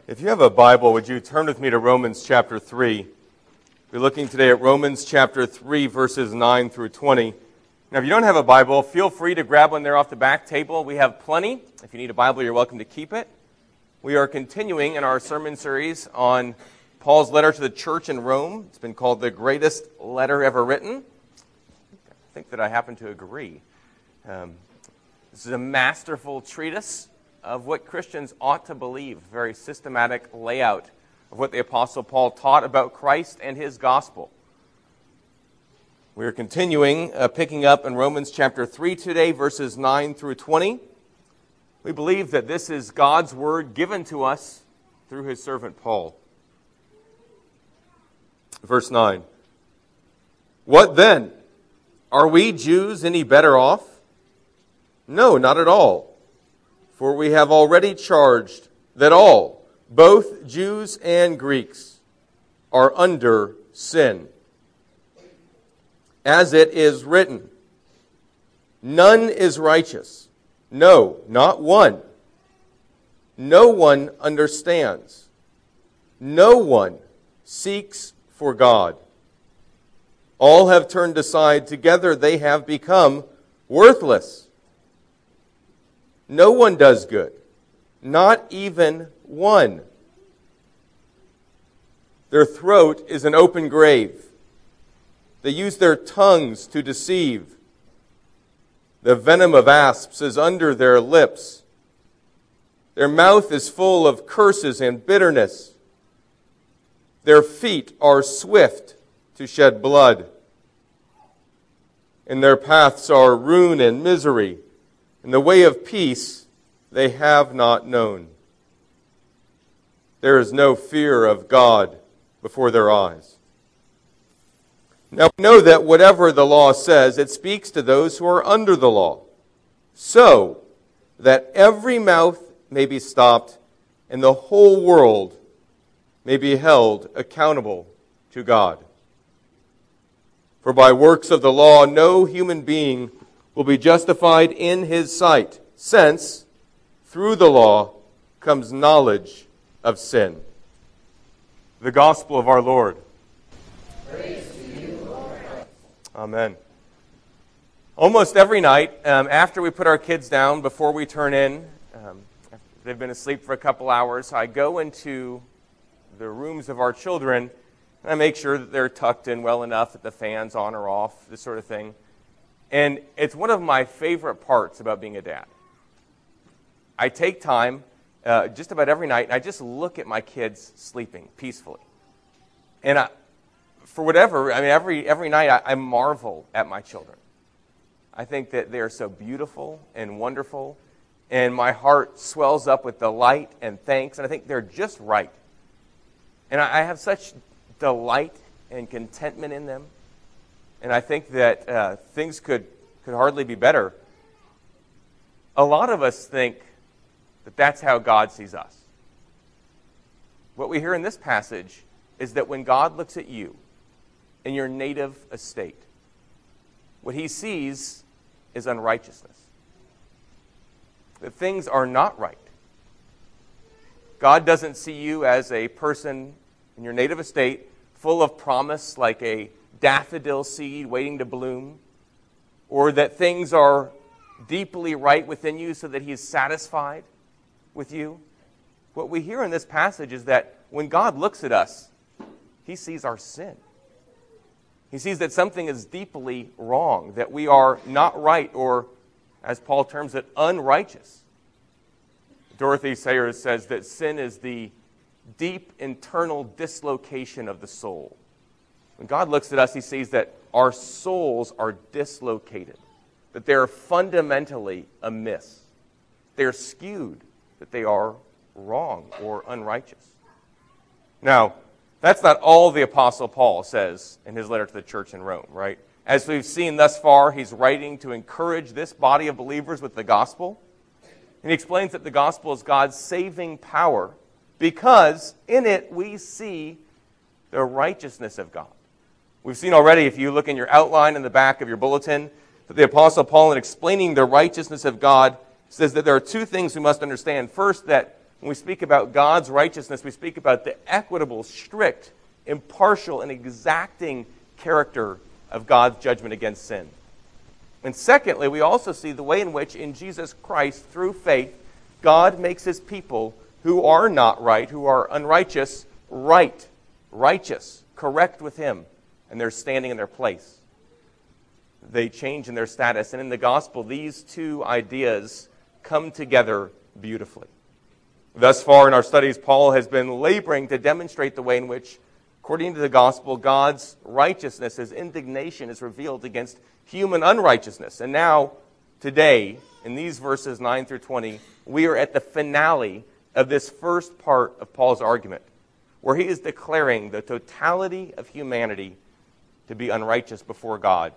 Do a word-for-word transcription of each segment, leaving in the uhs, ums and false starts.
If you have a Bible, would you turn with me to Romans chapter three? We're looking today at Romans chapter three, verses nine through twenty. Now, if you don't have a Bible, feel free to grab one there off the back table. We have plenty. If you need a Bible, you're welcome to keep it. We are continuing in our sermon series on Paul's letter to the church in Rome. It's been called the greatest letter ever written. I think that I happen to agree. Um, this is a masterful treatise of what Christians ought to believe, a very systematic layout of what the Apostle Paul taught about Christ and his gospel. We are continuing, uh, picking up in Romans chapter three today, verses nine through twenty. We believe that this is God's word given to us through his servant Paul. Verse nine. What then? Are we Jews any better off? No, not at all. For we have already charged that all, both Jews and Greeks, are under sin. As it is written, none is righteous, no, not one. No one understands. No one seeks for God. All have turned aside. Together they have become worthless. No one does good, not even one. Their throat is an open grave. They use their tongues to deceive. The venom of asps is under their lips. Their mouth is full of curses and bitterness. Their feet are swift to shed blood. And their paths are ruin and misery. In the way of peace they have not known. There is no fear of God before their eyes. Now we know that whatever the law says, it speaks to those who are under the law, so that every mouth may be stopped and the whole world may be held accountable to God. For by works of the law no human being will be justified in his sight, since through the law comes knowledge of sin. The gospel of our Lord. Praise to you, Lord. Amen. Almost every night, um, after we put our kids down, before we turn in, um, they've been asleep for a couple hours, I go into the rooms of our children, and I make sure that they're tucked in well enough, that the fan's on or off, this sort of thing. And it's one of my favorite parts about being a dad. I take time uh, just about every night, and I just look at my kids sleeping peacefully. And I, for whatever, I mean, every every night I, I marvel at my children. I think that they are so beautiful and wonderful, and my heart swells up with delight and thanks, and I think they're just right. And I, I have such delight and contentment in them. And I think that uh, things could, could hardly be better. A lot of us think that that's how God sees us. What we hear in this passage is that when God looks at you in your native estate, what he sees is unrighteousness. That things are not right. God doesn't see you as a person in your native estate full of promise like a daffodil seed waiting to bloom, or that things are deeply right within you so that he is satisfied with you. What we hear in this passage is that when God looks at us, he sees our sin. He sees that something is deeply wrong, that we are not right, or, as Paul terms it, unrighteous. Dorothy Sayers says that sin is the deep internal dislocation of the soul. When God looks at us, he sees that our souls are dislocated, that they are fundamentally amiss. They are skewed, that they are wrong or unrighteous. Now, that's not all the Apostle Paul says in his letter to the church in Rome, right? As we've seen thus far, he's writing to encourage this body of believers with the gospel. And he explains that the gospel is God's saving power because in it we see the righteousness of God. We've seen already, if you look in your outline in the back of your bulletin, that the Apostle Paul, in explaining the righteousness of God, says that there are two things we must understand. First, that When we speak about God's righteousness, we speak about the equitable, strict, impartial, and exacting character of God's judgment against sin. And secondly, we also see the way in which in Jesus Christ, through faith, God makes his people who are not right, who are unrighteous, right, righteous, correct with him, and they're standing in their place. They change in their status. And in the gospel, these two ideas come together beautifully. Thus far in our studies, Paul has been laboring to demonstrate the way in which, according to the gospel, God's righteousness, his indignation, is revealed against human unrighteousness. And now, today, in these verses nine through twenty, we are at the finale of this first part of Paul's argument, where he is declaring the totality of humanity to be unrighteous before God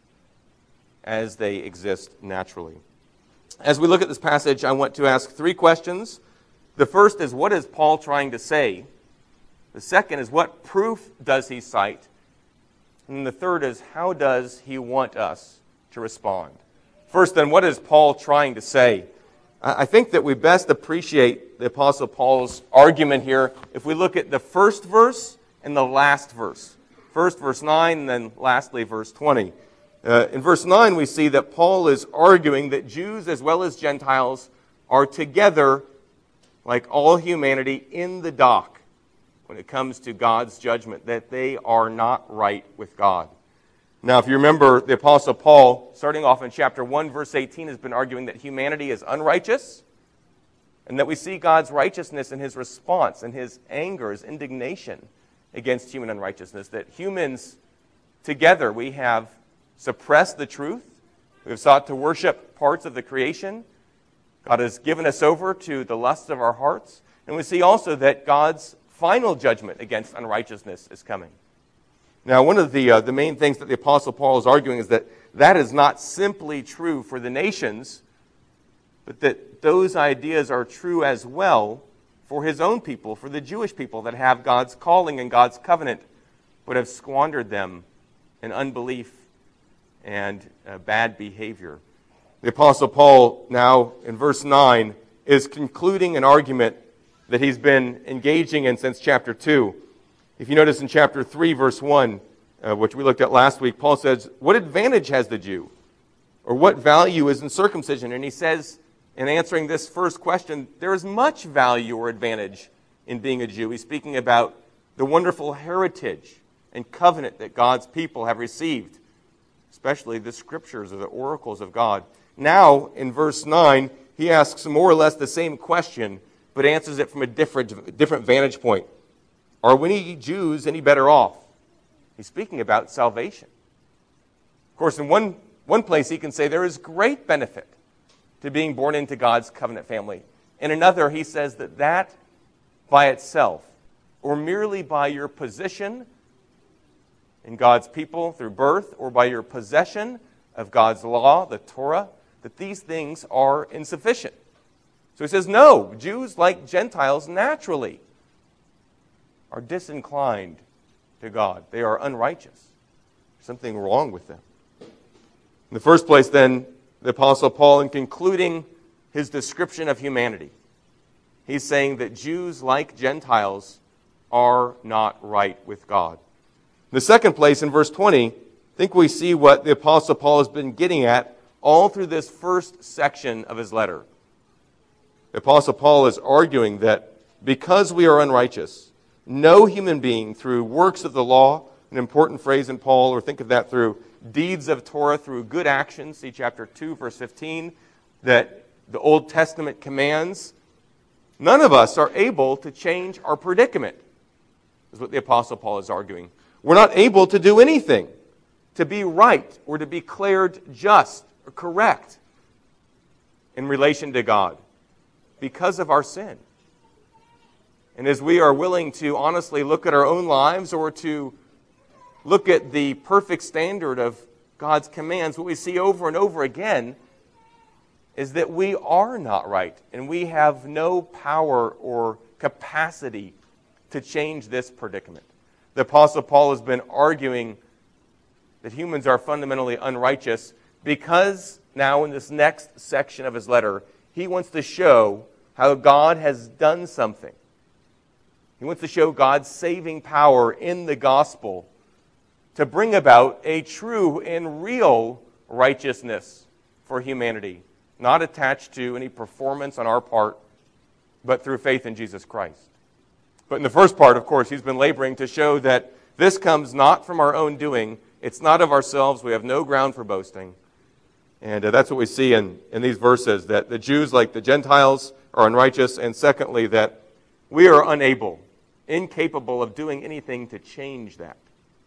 as they exist naturally. As we look at this passage, I want to ask three questions. The first is, what is Paul trying to say? The second is, what proof does he cite? And the third is, how does he want us to respond? First, then, what is Paul trying to say? I think that we best appreciate the Apostle Paul's argument here if we look at the first verse and the last verse. First, verse nine, and then lastly, verse twenty. Uh, in verse nine, we see that Paul is arguing that Jews as well as Gentiles are together, like all humanity, in the dock when it comes to God's judgment, that they are not right with God. Now, if you remember, the Apostle Paul, starting off in chapter one, verse eighteen, has been arguing that humanity is unrighteous, and that we see God's righteousness in his response and his anger, his indignation against human unrighteousness, that humans together, we have suppressed the truth, we have sought to worship parts of the creation, God has given us over to the lusts of our hearts, and we see also that God's final judgment against unrighteousness is coming. Now, one of the uh, the main things that the Apostle Paul is arguing is that that is not simply true for the nations, but that those ideas are true as well for his own people, for the Jewish people that have God's calling and God's covenant, but have squandered them in unbelief and uh, bad behavior. The Apostle Paul now, in verse nine, is concluding an argument that he's been engaging in since chapter two. If you notice in chapter three, verse one, uh, which we looked at last week, Paul says, what advantage has the Jew? Or what value is in circumcision? And he says, in answering this first question, there is much value or advantage in being a Jew. He's speaking about the wonderful heritage and covenant that God's people have received, especially the scriptures or the oracles of God. Now, in verse nine, he asks more or less the same question, but answers it from a different, different vantage point. Are we Jews any better off? He's speaking about salvation. Of course, in one, one place he can say there is great benefit to being born into God's covenant family. In another, he says that that by itself, or merely by your position in God's people through birth, or by your possession of God's law, the Torah, that these things are insufficient. So he says, no, Jews like Gentiles naturally are disinclined to God. They are unrighteous. There's something wrong with them. In the first place, then, the Apostle Paul, in concluding his description of humanity, he's saying that Jews, like Gentiles, are not right with God. In the second place, in verse twenty, I think we see what the Apostle Paul has been getting at all through this first section of his letter. The Apostle Paul is arguing that because we are unrighteous, no human being through works of the law, an important phrase in Paul, or think of that through deeds of Torah, through good actions, see chapter two, verse fifteen, that the Old Testament commands, none of us are able to change our predicament, is what the Apostle Paul is arguing. We're not able to do anything to be right or to be declared just or correct in relation to God because of our sin. And as we are willing to honestly look at our own lives or to look at the perfect standard of God's commands, what we see over and over again is that we are not right and we have no power or capacity to change this predicament. The Apostle Paul has been arguing that humans are fundamentally unrighteous because now in this next section of his letter, he wants to show how God has done something. He wants to show God's saving power in the gospel to bring about a true and real righteousness for humanity, not attached to any performance on our part, but through faith in Jesus Christ. But in the first part, of course, he's been laboring to show that this comes not from our own doing. It's not of ourselves. We have no ground for boasting. And uh, that's what we see in, in these verses, that the Jews, like the Gentiles, are unrighteous, and secondly, that we are unable, incapable of doing anything to change that.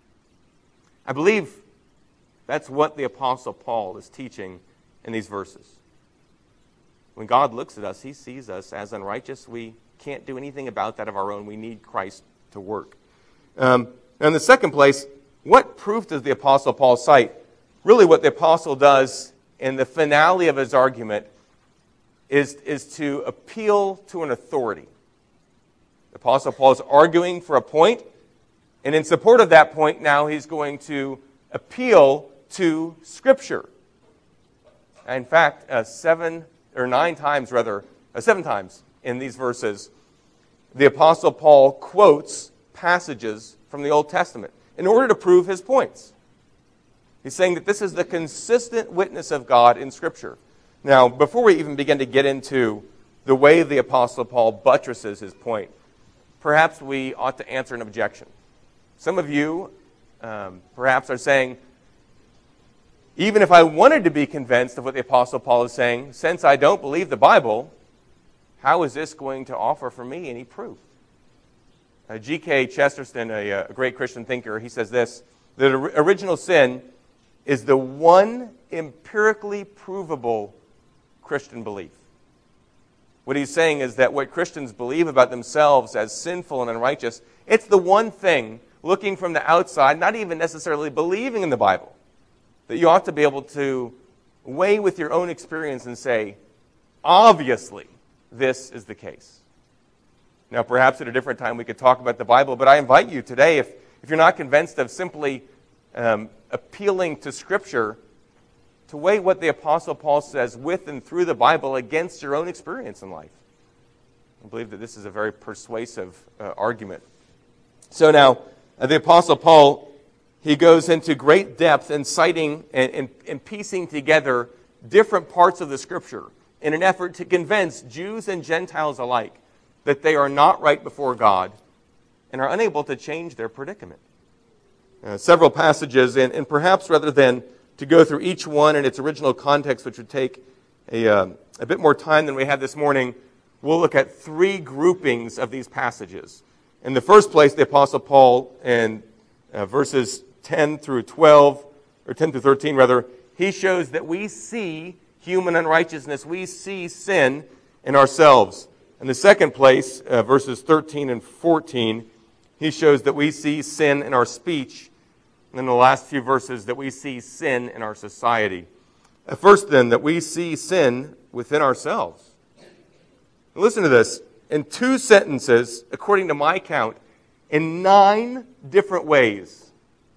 I believe that's what the Apostle Paul is teaching in these verses. When God looks at us, he sees us as unrighteous. We can't do anything about that of our own. We need Christ to work. Um, in the second place, what proof does the Apostle Paul cite? Really what the Apostle does in the finale of his argument is, is to appeal to an authority. The Apostle Paul is arguing for a point, and in support of that point, now he's going to appeal to Scripture. In fact, uh, seven or nine times, rather, uh, seven times in these verses, the Apostle Paul quotes passages from the Old Testament in order to prove his points. He's saying that this is the consistent witness of God in Scripture. Now, before we even begin to get into the way the Apostle Paul buttresses his point, perhaps we ought to answer an objection. Some of you um, perhaps are saying, even if I wanted to be convinced of what the Apostle Paul is saying, since I don't believe the Bible, how is this going to offer for me any proof? Uh, G K Chesterton, a, a great Christian thinker, he says this, that original sin is the one empirically provable Christian belief. What he's saying is that what Christians believe about themselves as sinful and unrighteous, it's the one thing, looking from the outside, not even necessarily believing in the Bible, that you ought to be able to weigh with your own experience and say, obviously, this is the case. Now, perhaps at a different time we could talk about the Bible, but I invite you today, if, if you're not convinced of simply um, appealing to Scripture, to weigh what the Apostle Paul says with and through the Bible against your own experience in life. I believe that this is a very persuasive uh, argument. So now, uh, the Apostle Paul, he goes into great depth in citing and, and, and piecing together different parts of the Scripture in an effort to convince Jews and Gentiles alike that they are not right before God and are unable to change their predicament. Uh, several passages, and, and perhaps rather than to go through each one in its original context, which would take a, uh, a bit more time than we had this morning, we'll look at three groupings of these passages. In the first place, the Apostle Paul, in uh, verses ten through twelve, or ten through thirteen rather, he shows that we see human unrighteousness, we see sin in ourselves. In the second place, uh, verses thirteen and fourteen, he shows that we see sin in our speech. And in the last few verses, that we see sin in our society. At first, then, that we see sin within ourselves. Now, listen to this. In two sentences, according to my count, in nine different ways,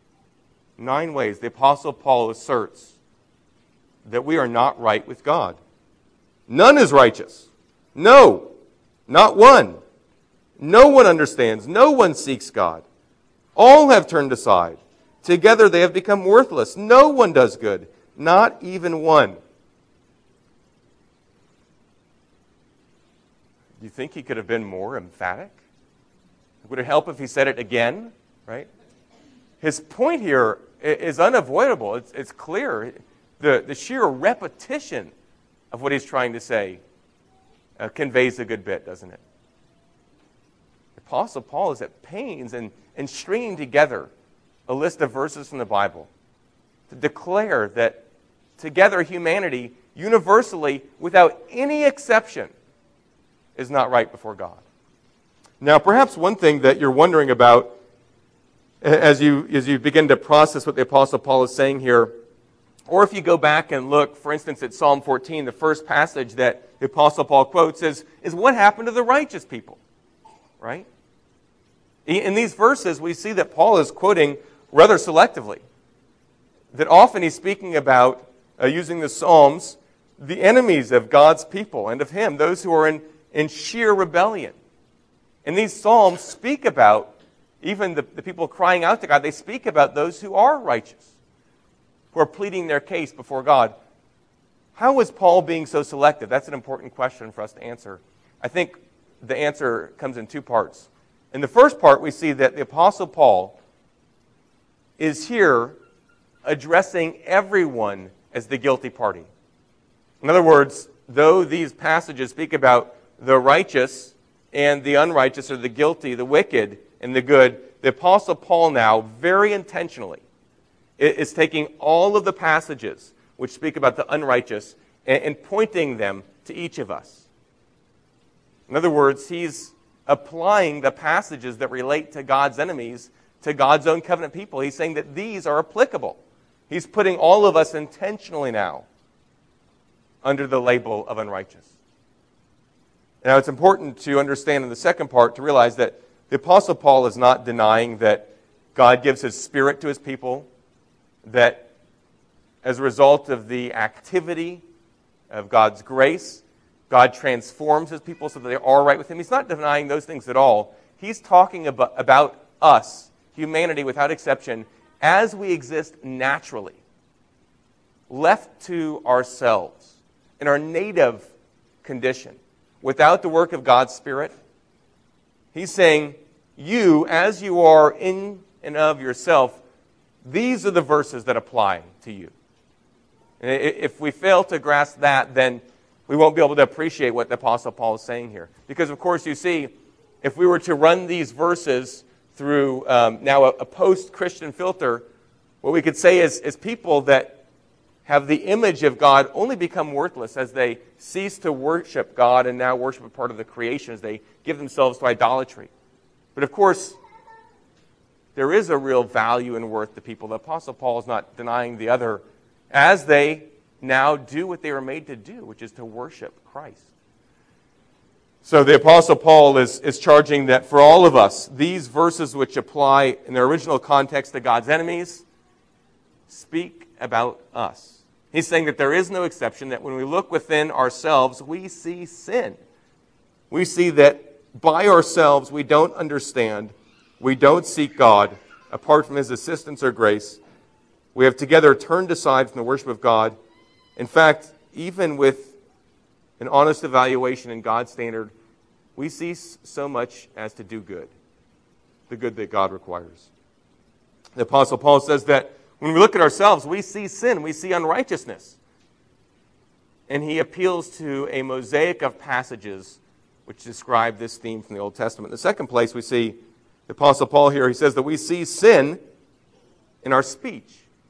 nine ways, the Apostle Paul asserts that we are not right with God. None is righteous. No, not one. No one understands. No one seeks God. All have turned aside. Together they have become worthless. No one does good, not even one. Do you think he could have been more emphatic? Would it help if he said it again? Right? His point here is unavoidable. It's, it's clear. The, the sheer repetition of what he's trying to say uh, conveys a good bit, doesn't it? The Apostle Paul is at pains in, in stringing together a list of verses from the Bible to declare that together humanity, universally, without any exception, is not right before God. Now, perhaps one thing that you're wondering about as you, as you begin to process what the Apostle Paul is saying here, or if you go back and look, for instance, at Psalm fourteen, the first passage that the Apostle Paul quotes is, is what happened to the righteous people, right? In these verses, we see that Paul is quoting rather selectively. That often he's speaking about, uh, using the Psalms, the enemies of God's people and of him, those who are in in sheer rebellion. And these psalms speak about, even the, the people crying out to God, they speak about those who are righteous, who are pleading their case before God. How is Paul being so selective? That's an important question for us to answer. I think the answer comes in two parts. In the first part, we see that the Apostle Paul is here addressing everyone as the guilty party. In other words, though these passages speak about the righteous and the unrighteous, or the guilty, the wicked, and the good, the Apostle Paul now, very intentionally, is taking all of the passages which speak about the unrighteous and pointing them to each of us. In other words, he's applying the passages that relate to God's enemies to God's own covenant people. He's saying that these are applicable. He's putting all of us intentionally now under the label of unrighteous. Now, it's important to understand in the second part to realize that the Apostle Paul is not denying that God gives His Spirit to His people, that as a result of the activity of God's grace, God transforms His people so that they are right with Him. He's not denying those things at all. He's talking about, about us, humanity without exception, as we exist naturally, left to ourselves, in our native condition, without the work of God's Spirit. He's saying, you, as you are in and of yourself, these are the verses that apply to you. And if we fail to grasp that, then we won't be able to appreciate what the Apostle Paul is saying here. Because, of course, you see, if we were to run these verses through um, now a, a post-Christian filter, what we could say is, is people that have the image of God only become worthless as they cease to worship God and now worship a part of the creation, as they give themselves to idolatry. But, of course, there is a real value and worth to people. The Apostle Paul is not denying the other, as they now do what they were made to do, which is to worship Christ. So the Apostle Paul is, is charging that for all of us, these verses which apply in their original context to God's enemies speak about us. He's saying that there is no exception, that when we look within ourselves, we see sin. We see that by ourselves we don't understand, we don't seek God apart from His assistance or grace. We have together turned aside from the worship of God. In fact, even with an honest evaluation in God's standard, we cease so much as to do good, the good that God requires. The Apostle Paul says that when we look at ourselves, we see sin, we see unrighteousness. And he appeals to a mosaic of passages which describe this theme from the Old Testament. In the second place, we see the Apostle Paul here, he says that we see sin in our speech.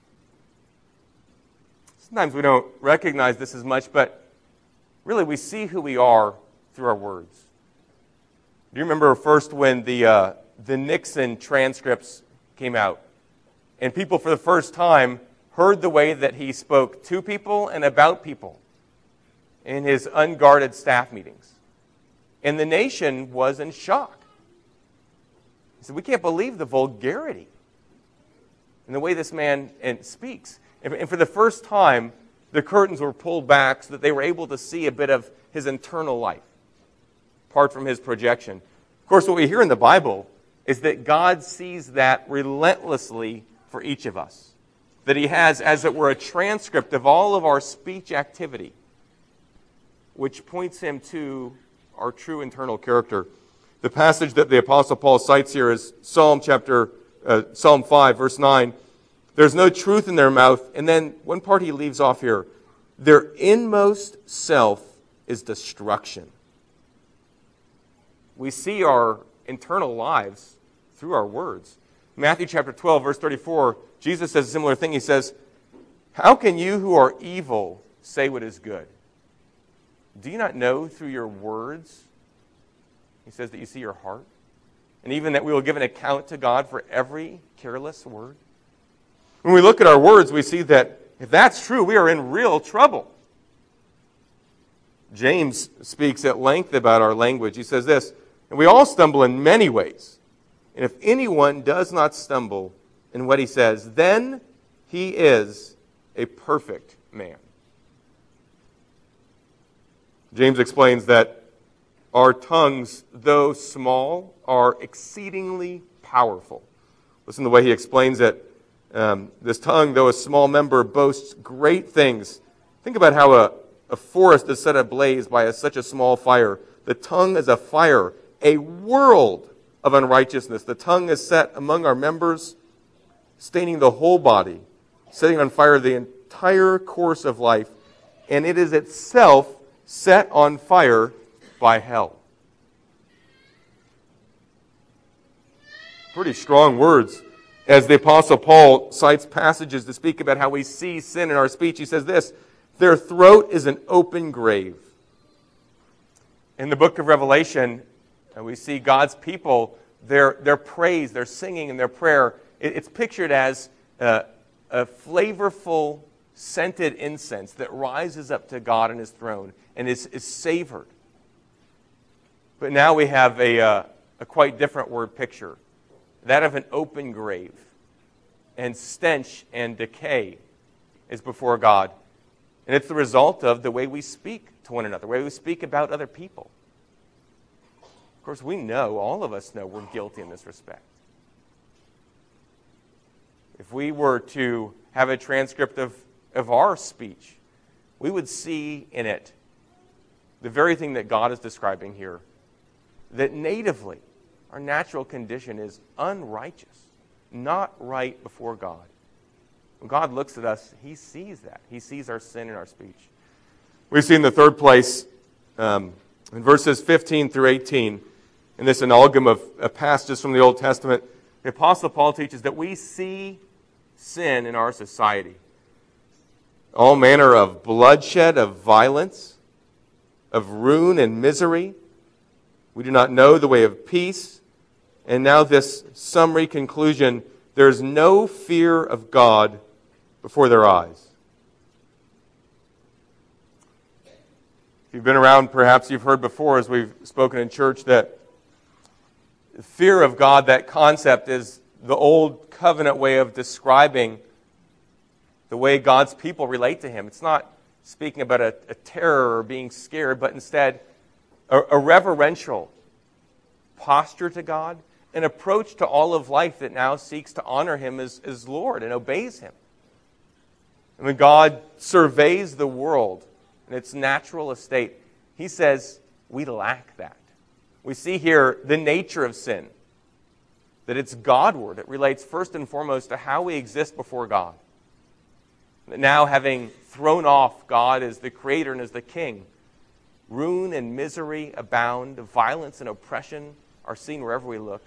Sometimes we don't recognize this as much, but really we see who we are through our words. Do you remember first when the uh, the Nixon transcripts came out? And people for the first time heard the way that he spoke to people and about people in his unguarded staff meetings. And the nation was in shock. He said, we can't believe the vulgarity and the way this man speaks. And for the first time, the curtains were pulled back so that they were able to see a bit of his internal life, apart from his projection. Of course, what we hear in the Bible is that God sees that relentlessly for each of us. That He has, as it were, a transcript of all of our speech activity, which points Him to our true internal character. The passage that the Apostle Paul cites here is Psalm chapter, uh, Psalm five, verse nine. There's no truth in their mouth. And then one part he leaves off here. Their inmost self is destruction. We see our internal lives through our words. Matthew chapter twelve, verse thirty-four, Jesus says a similar thing. He says, how can you who are evil say what is good? Do you not know through your words, he says, that you see your heart? And even that we will give an account to God for every careless word? When we look at our words, we see that if that's true, we are in real trouble. James speaks at length about our language. He says this, and we all stumble in many ways. And if anyone does not stumble in what he says, then he is a perfect man. James explains that Our tongues, though small, are exceedingly powerful. Listen to the way he explains it. Um, this tongue, though a small member, boasts great things. Think about how a, a forest is set ablaze by a, such a small fire. The tongue is a fire, a world of unrighteousness. The tongue is set among our members, staining the whole body, setting on fire the entire course of life, and it is itself set on fire by hell. Pretty strong words. As the Apostle Paul cites passages to speak about how we see sin in our speech, he says this, their throat is an open grave. In the book of Revelation, we see God's people, their, their praise, their singing, and their prayer, it's pictured as uh, a flavorful, scented incense that rises up to God in His throne and is, is savored. But now we have a, uh, a quite different word picture, that of an open grave. And stench and decay is before God. And it's the result of the way we speak to one another, the way we speak about other people. Of course, we know, all of us know, we're guilty in this respect. If we were to have a transcript of, of our speech, we would see in it the very thing that God is describing here, that natively, our natural condition is unrighteous, not right before God. When God looks at us, He sees that. He sees our sin in our speech. We see in the third place, um, in verses fifteen through eighteen, in this amalgam of, of passages from the Old Testament, the Apostle Paul teaches that we see sin in our society. All manner of bloodshed, of violence, of ruin and misery. We do not know the way of peace. And now this summary conclusion, there is no fear of God before their eyes. If you've been around, perhaps you've heard before as we've spoken in church that fear of God, that concept, is the old covenant way of describing the way God's people relate to Him. It's not speaking about a, a terror or being scared, but instead a, a reverential posture to God, an approach to all of life that now seeks to honor Him as, as Lord and obeys Him. And when God surveys the world in its natural estate, He says, we lack that. We see here the nature of sin, that it's Godward. It relates first and foremost to how we exist before God. That now, having thrown off God as the Creator and as the King, ruin and misery abound, violence and oppression are seen wherever we look.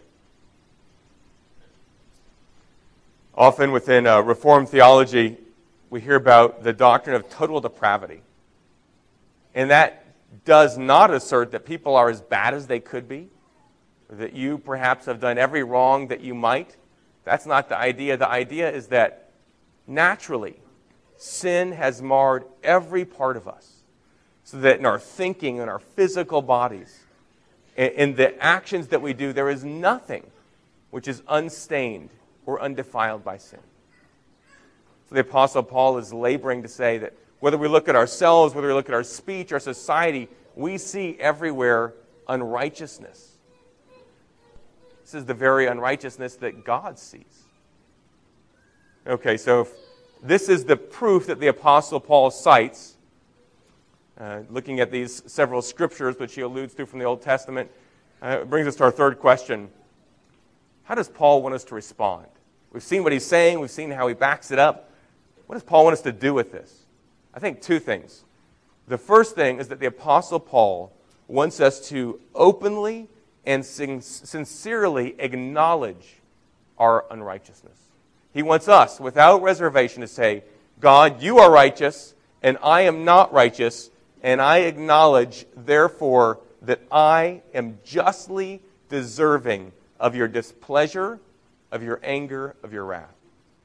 Often within uh, Reformed theology, we hear about the doctrine of total depravity. And that does not assert that people are as bad as they could be, or that you perhaps have done every wrong that you might. That's not the idea. The idea is that naturally, sin has marred every part of us, so that in our thinking, in our physical bodies, in the actions that we do, there is nothing which is unstained or undefiled by sin. So the Apostle Paul is laboring to say that whether we look at ourselves, whether we look at our speech, our society, we see everywhere unrighteousness. This is the very unrighteousness that God sees. Okay, so if this is the proof that the Apostle Paul cites, uh, looking at these several scriptures which he alludes to from the Old Testament, uh, it brings us to our third question. How does Paul want us to respond? We've seen what he's saying. We've seen how he backs it up. What does Paul want us to do with this? I think two things. The first thing is that the Apostle Paul wants us to openly and sin- sincerely acknowledge our unrighteousness. He wants us, without reservation, to say, God, you are righteous, and I am not righteous, and I acknowledge, therefore, that I am justly deserving of your displeasure, of your anger, of your wrath.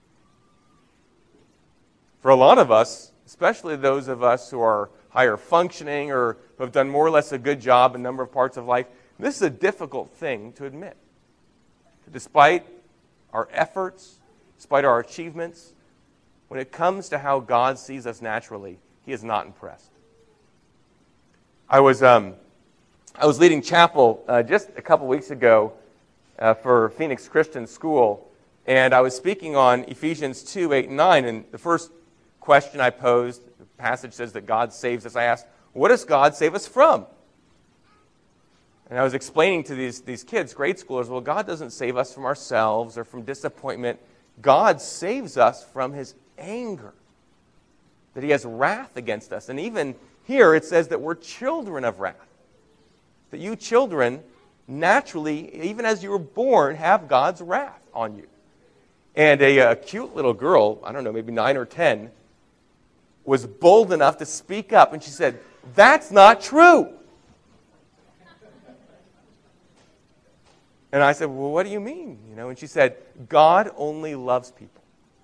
For a lot of us, especially those of us who are higher functioning or who have done more or less a good job in a number of parts of life, this is a difficult thing to admit. Despite our efforts, despite our achievements, when it comes to how God sees us naturally, He is not impressed. I was um, I was leading chapel uh, just a couple weeks ago uh, for Phoenix Christian School, and I was speaking on Ephesians two, eight, and nine, and the first question I posed, the passage says that God saves us. I asked, what does God save us from? And I was explaining to these, these kids, grade schoolers, well, God doesn't save us from ourselves or from disappointment. God saves us from His anger, that He has wrath against us. And even here it says that we're children of wrath, that you children naturally, even as you were born, have God's wrath on you. And a, a cute little girl, I don't know, maybe nine or ten, was bold enough to speak up, and she said, that's not true. And I said, well, what do you mean? You know, and she said, God only loves people.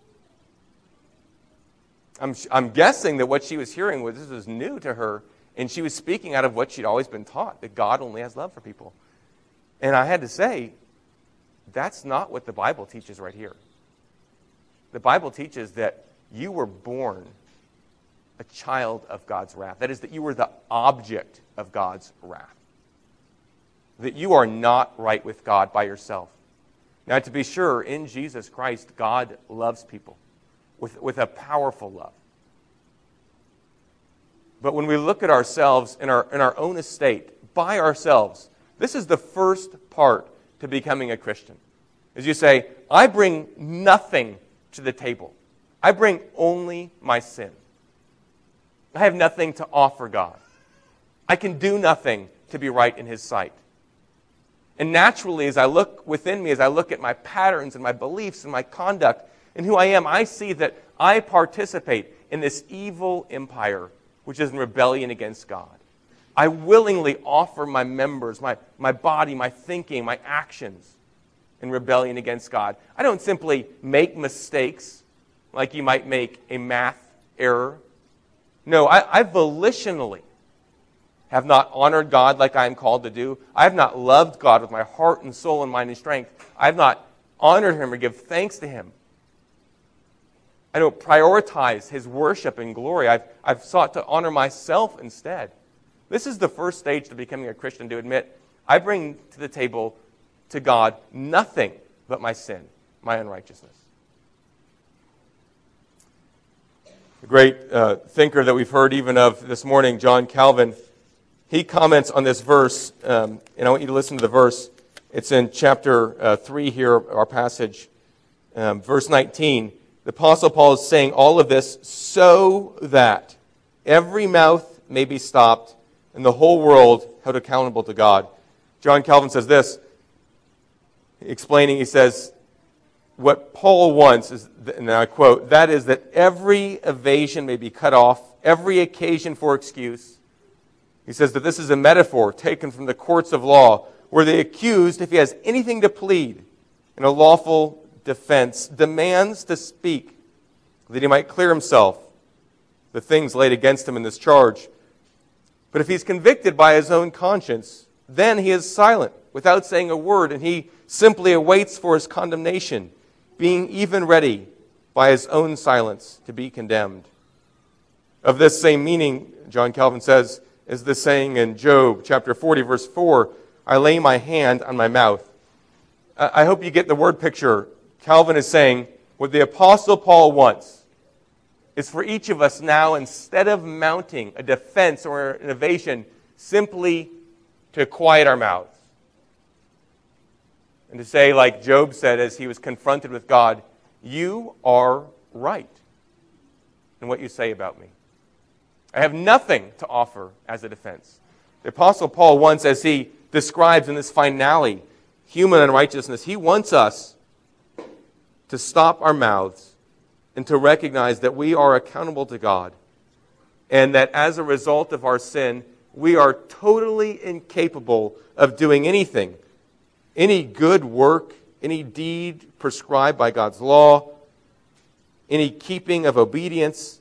I'm, I'm guessing that what she was hearing was this was new to her, and she was speaking out of what she'd always been taught, that God only has love for people. And I had to say, that's not what the Bible teaches right here. The Bible teaches that you were born a child of God's wrath. That is, that you were the object of God's wrath. That you are not right with God by yourself. Now, to be sure, in Jesus Christ, God loves people with, with a powerful love. But when we look at ourselves in our, in our own estate, by ourselves, this is the first part to becoming a Christian. As you say, I bring nothing to the table. I bring only my sin. I have nothing to offer God. I can do nothing to be right in His sight. And naturally, as I look within me, as I look at my patterns and my beliefs and my conduct and who I am, I see that I participate in this evil empire which is in rebellion against God. I willingly offer my members, my, my body, my thinking, my actions in rebellion against God. I don't simply make mistakes like you might make a math error. No, I, I volitionally have not honored God like I am called to do. I have not loved God with my heart and soul and mind and strength. I have not honored Him or give thanks to Him. I don't prioritize His worship and glory. I've, I've sought to honor myself instead. This is the first stage to becoming a Christian, to admit, I bring to the table to God nothing but my sin, my unrighteousness. A great uh, thinker that we've heard even of this morning, John Calvin, he comments on this verse, um, and I want you to listen to the verse. It's in chapter uh, three here, our passage, um, verse nineteen. The Apostle Paul is saying all of this so that every mouth may be stopped and the whole world held accountable to God. John Calvin says this, explaining, he says, what Paul wants is, and I quote, that is that every evasion may be cut off, every occasion for excuse. He says that this is a metaphor taken from the courts of law, where the accused, if he has anything to plead in a lawful defense, demands to speak, that he might clear himself the things laid against him in this charge. But if he's convicted by his own conscience, then he is silent, without saying a word, and he simply awaits for his condemnation, being even ready by his own silence to be condemned. Of this same meaning, John Calvin says, is the saying in Job chapter forty, verse four, I lay my hand on my mouth. I hope you get the word picture. Calvin is saying what the Apostle Paul wants is for each of us now, instead of mounting a defense or an evasion, simply to quiet our mouths. And to say, like Job said as he was confronted with God, you are right in what you say about me. I have nothing to offer as a defense. The Apostle Paul wants, as he describes in this finale, human unrighteousness, he wants us to stop our mouths and to recognize that we are accountable to God, and that as a result of our sin, we are totally incapable of doing anything, any good work, any deed prescribed by God's law, any keeping of obedience.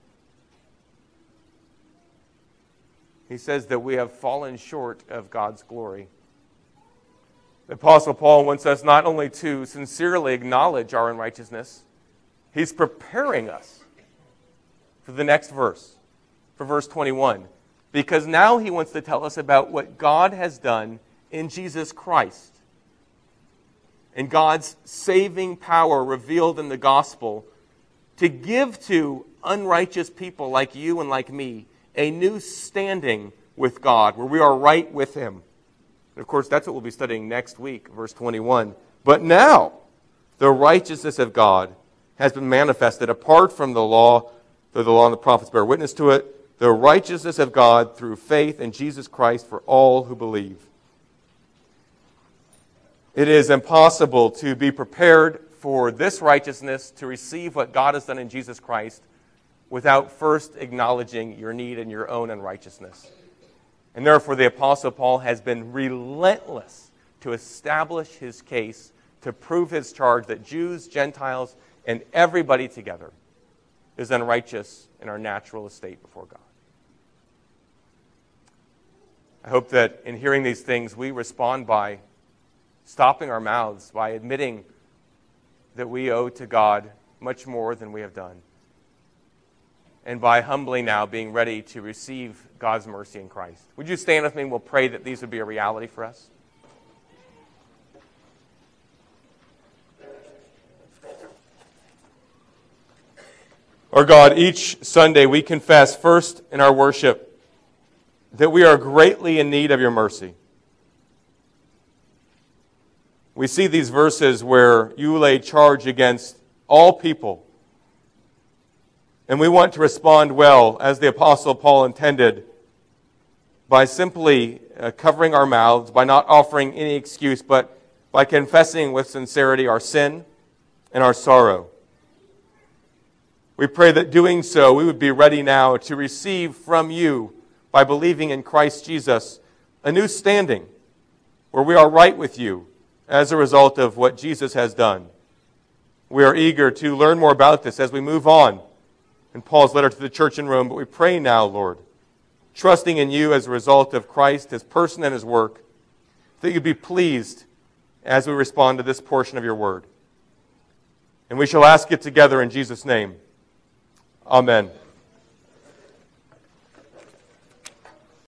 He says that we have fallen short of God's glory. The Apostle Paul wants us not only to sincerely acknowledge our unrighteousness, he's preparing us for the next verse, for verse twenty-one. because now he wants to tell us about what God has done in Jesus Christ. And God's saving power revealed in the gospel to give to unrighteous people like you and like me a new standing with God, where we are right with him. And of course, that's what we'll be studying next week, verse twenty-one. But now, the righteousness of God has been manifested apart from the law, though the law and the prophets bear witness to it, the righteousness of God through faith in Jesus Christ for all who believe. It is impossible to be prepared for this righteousness, to receive what God has done in Jesus Christ, without first acknowledging your need and your own unrighteousness. And therefore, the Apostle Paul has been relentless to establish his case, to prove his charge that Jews, Gentiles, and everybody together is unrighteous in our natural estate before God. I hope that in hearing these things, we respond by stopping our mouths, by admitting that we owe to God much more than we have done, and by humbly now being ready to receive God's mercy in Christ. Would you stand with me and we'll pray that these would be a reality for us? Our God, each Sunday we confess first in our worship that we are greatly in need of your mercy. We see these verses where you lay charge against all people. And we want to respond well, as the Apostle Paul intended, by simply uh, covering our mouths, by not offering any excuse, but by confessing with sincerity our sin and our sorrow. We pray that doing so, we would be ready now to receive from you, by believing in Christ Jesus, a new standing where we are right with you as a result of what Jesus has done. We are eager to learn more about this as we move on in Paul's letter to the church in Rome, but we pray now, Lord, trusting in you as a result of Christ, his person and his work, that you'd be pleased as we respond to this portion of your word. And we shall ask it together in Jesus' name. Amen.